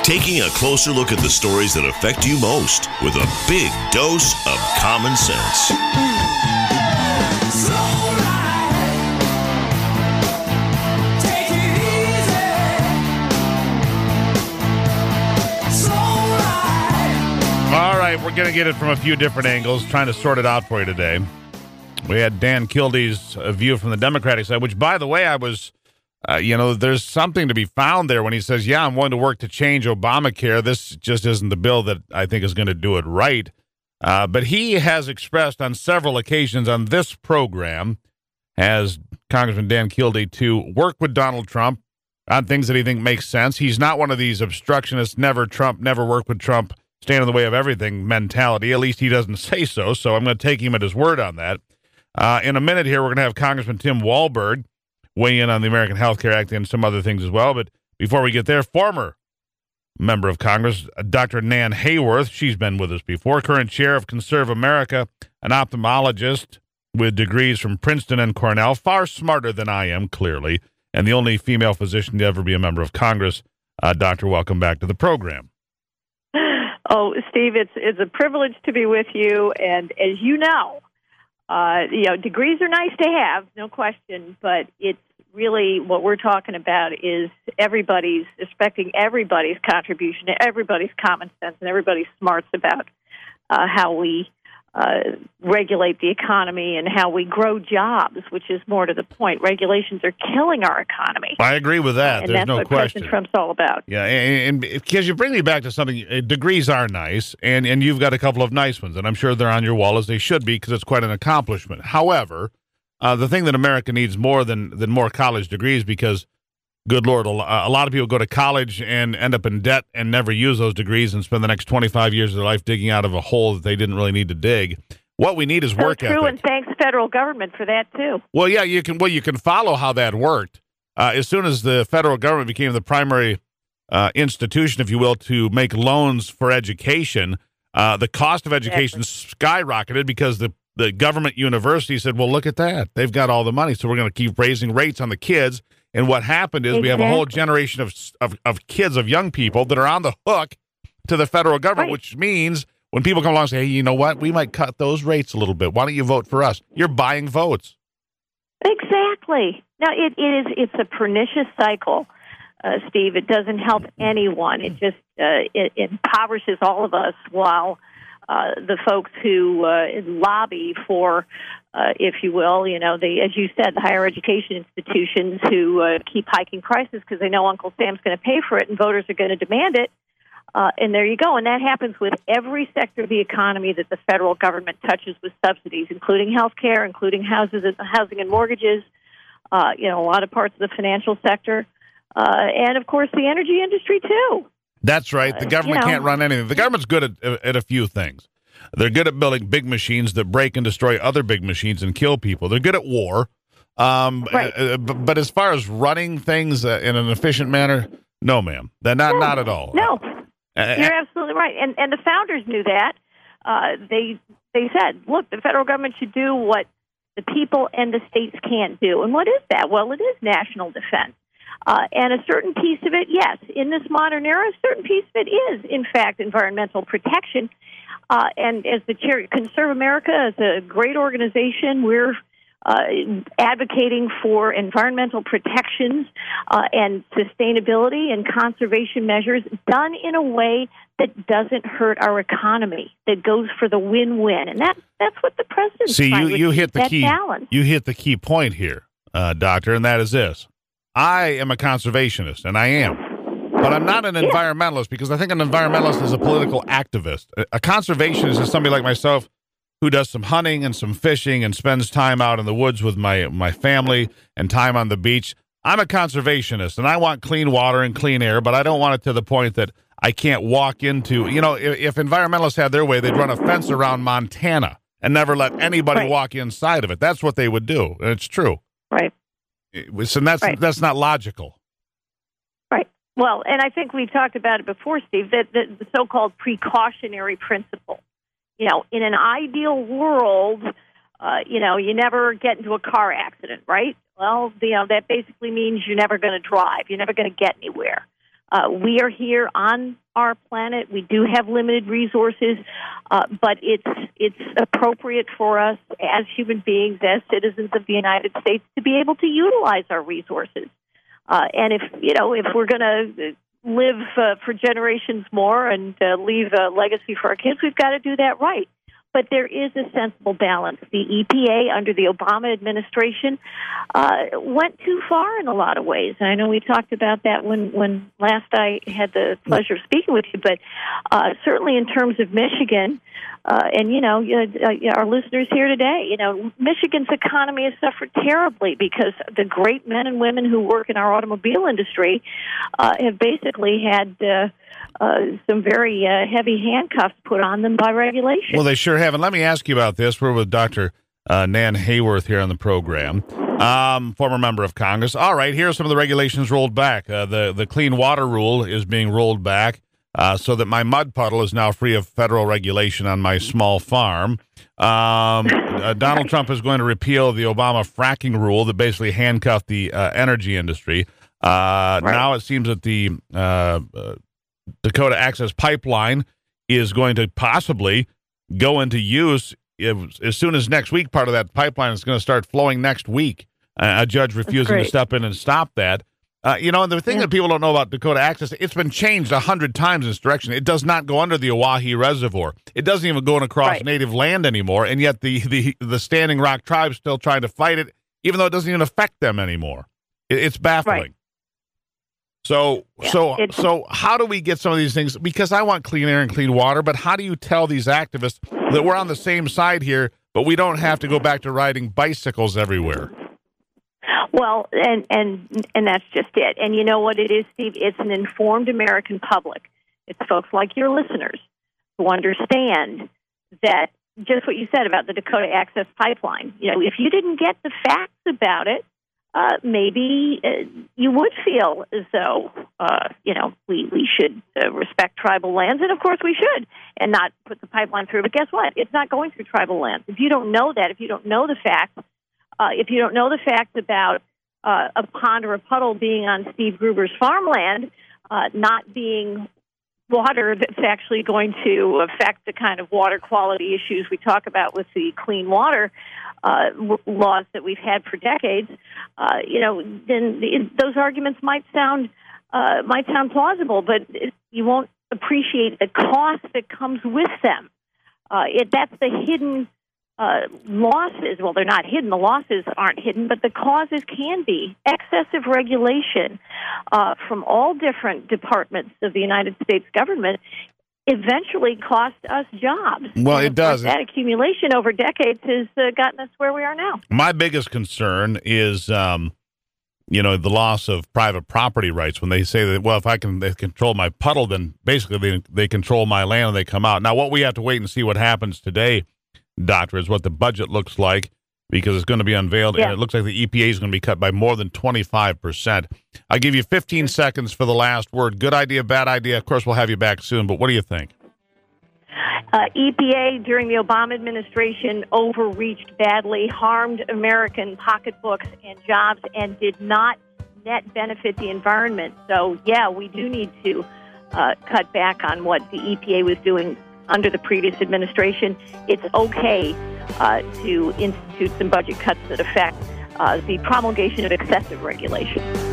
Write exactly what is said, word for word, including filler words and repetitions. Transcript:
Taking a closer look at the stories that affect you most with a big dose of common sense. All right, we're going to get it from a few different angles, trying to sort it out for you today. We had Dan Kildee's uh, view from the Democratic side, which, by the way, I was, uh, you know, there's something to be found there when he says, yeah, I'm willing to work to change Obamacare. This just isn't the bill that I think is going to do it right. Uh, but he has expressed on several occasions on this program, as Congressman Dan Kildee, to work with Donald Trump on things that he thinks make sense. He's not one of these obstructionists, never Trump, never work with Trump, stand in the way of everything mentality. At least he doesn't say so, so I'm going to take him at his word on that. Uh, in a minute here, we're going to have Congressman Tim Walberg weigh in on the American Health Care Act and some other things as well. But before we get there, former member of Congress, Doctor Nan Hayworth, she's been with us before, current chair of Conserve America, an ophthalmologist with degrees from Princeton and Cornell, far smarter than I am, clearly, and the only female physician to ever be a member of Congress. Uh, doctor, welcome back to the program. Oh, Steve, it's it's a privilege to be with you, and as you know, uh, you know, degrees are nice to have, no question, but it's really what we're talking about is everybody's, respecting everybody's contribution, everybody's common sense, and everybody's smarts about uh, how we uh, regulate the economy and how we grow jobs, which is more to the point. Regulations are killing our economy. I agree with that. And There's that's no what question. President Trump's all about. Yeah, and because you bring me back to something, uh, degrees are nice, and, and you've got a couple of nice ones, and I'm sure they're on your wall as they should be because it's quite an accomplishment. However, uh, the thing that America needs more than, than more college degrees, because, good Lord, a lot of people go to college and end up in debt and never use those degrees and spend the next twenty-five years of their life digging out of a hole that they didn't really need to dig. What we need is so work true, ethic. And thanks federal government for that too. Well, yeah, you can. Well, you can follow how that worked. Uh, as soon as the federal government became the primary uh, institution, if you will, to make loans for education, uh, the cost of education exactly. skyrocketed because the the government university said, "Well, look at that. They've got all the money, so we're going to keep raising rates on the kids." And what happened is exactly. we have a whole generation of, of of kids, of young people that are on the hook to the federal government, right. which means when people come along and say, hey, you know what, we might cut those rates a little bit. Why don't you vote for us? You're buying votes. Exactly. Now, it, it is, it's a pernicious cycle, uh, Steve. It doesn't help anyone. It just uh, it, it impoverishes all of us while uh, the folks who uh, lobby for, uh, if you will, you know, the, as you said, the higher education institutions who uh, keep hiking prices because they know Uncle Sam's going to pay for it and voters are going to demand it. Uh, and there you go. And that happens with every sector of the economy that the federal government touches with subsidies, including health care, including houses and housing and mortgages, uh, you know, a lot of parts of the financial sector, uh, and, of course, the energy industry, too. That's right. The government uh, you know, can't run anything. The government's good at, at a few things. They're good at building big machines that break and destroy other big machines and kill people. They're good at war. Um, right. uh, but, but as far as running things uh, in an efficient manner, no, ma'am. They're not, no, not at all. No. You're absolutely right, and and the founders knew that. Uh, they they said, look, the federal government should do what the people and the states can't do. And what is that? Well, it is national defense. Uh, and a certain piece of it, yes, in this modern era, a certain piece of it is, in fact, environmental protection. Uh, and as the chair, Conserve America is a great organization. We're uh, advocating for environmental protections uh, and sustainability and conservation measures done in a way that doesn't hurt our economy, that goes for the win-win. And that, that's what the president's See, trying you, with, you hit the that key. balance. You hit the key point here, uh, Doctor, and that is this. I am a conservationist, and I am. But I'm not an yeah. environmentalist because I think an environmentalist is a political activist. A, a conservationist is somebody like myself who does some hunting and some fishing and spends time out in the woods with my, my family and time on the beach. I'm a conservationist, and I want clean water and clean air, but I don't want it to the point that I can't walk into, you know, if, if environmentalists had their way, they'd run a fence around Montana and never let anybody right. walk inside of it. That's what they would do, and it's true. Right. So that's right. that's not logical. Right. Well, and I think we talked about it before, Steve, that the, the so-called precautionary principle. You know, in an ideal world, uh, you know, you never get into a car accident, right? Well, you know, that basically means you're never going to drive. You're never going to get anywhere. Uh, we are here on our planet. We do have limited resources, uh, but it's it's appropriate for us as human beings, as citizens of the United States, to be able to utilize our resources. Uh, and if you know if we're going to live uh, for generations more and uh, leave a legacy for our kids, we've got to do that right. But there is a sensible balance. The E P A under the Obama administration uh, went too far in a lot of ways. And I know we talked about that when, when last I had the pleasure of speaking with you. But uh, certainly in terms of Michigan, uh, and, you know, uh, our listeners here today, you know, Michigan's economy has suffered terribly because the great men and women who work in our automobile industry uh, have basically had uh, Uh, some very uh, heavy handcuffs put on them by regulation. Well, they sure have. And let me ask you about this. We're with Doctor Uh, Nan Hayworth here on the program, um, former member of Congress. All right, here are some of the regulations rolled back. Uh, the, the clean water rule is being rolled back uh, so that my mud puddle is now free of federal regulation on my small farm. Um, uh, Donald Trump is going to repeal the Obama fracking rule that basically handcuffed the uh, energy industry. Uh, right. Now it seems that the uh, uh, Dakota Access Pipeline is going to possibly go into use if, as soon as next week. Part of that pipeline is going to start flowing next week. Uh, a judge refusing to step in and stop that. Uh, you know, and the thing yeah. that people don't know about Dakota Access, it's been changed a hundred times in this direction. It does not go under the Oahe Reservoir. It doesn't even go across right. native land anymore, and yet the, the, the Standing Rock tribe's still trying to fight it, even though it doesn't even affect them anymore. It, it's baffling. Right. So, yeah, so, so, how do we get some of these things? Because I want clean air and clean water, but how do you tell these activists that we're on the same side here, but we don't have to go back to riding bicycles everywhere? Well, and and and that's just it. And you know what it is, Steve? It's an informed American public. It's folks like your listeners who understand that just what you said about the Dakota Access Pipeline. You know, if you didn't get the facts about it, Uh, maybe uh, you would feel as though, uh, you know, we, we should uh, respect tribal lands, and of course we should, and not put the pipeline through. But guess what? It's not going through tribal lands. If you don't know that, if you don't know the facts, uh, if you don't know the facts about uh, a pond or a puddle being on Steve Gruber's farmland, uh, not being water that's actually going to affect the kind of water quality issues we talk about with the clean water uh, laws that we've had for decades, uh, you know, then the, those arguments might sound uh, might sound plausible, but it, you won't appreciate the cost that comes with them. Uh, it, that's the hidden uh, losses. Well, they're not hidden. The losses aren't hidden, but the causes can be. Excessive regulation uh, from all different departments of the United States government eventually cost us jobs. Well, it does. That accumulation over decades has uh, gotten us where we are now. My biggest concern is, um, you know, the loss of private property rights when they say that, well, if I can they control my puddle, then basically they, they control my land and they come out. Now, what we have to wait and see what happens today, Doctor, is what the budget looks like, because it's going to be unveiled, yeah. and it looks like the E P A is going to be cut by more than twenty-five percent. I'll give you fifteen seconds for the last word. Good idea, bad idea? Of course, we'll have you back soon, but what do you think? Uh, E P A during the Obama administration overreached badly, harmed American pocketbooks and jobs, and did not net benefit the environment. So, yeah, we do need to uh, cut back on what the E P A was doing under the previous administration. It's okay uh, to institute some budget cuts that affect uh, the promulgation of excessive regulation.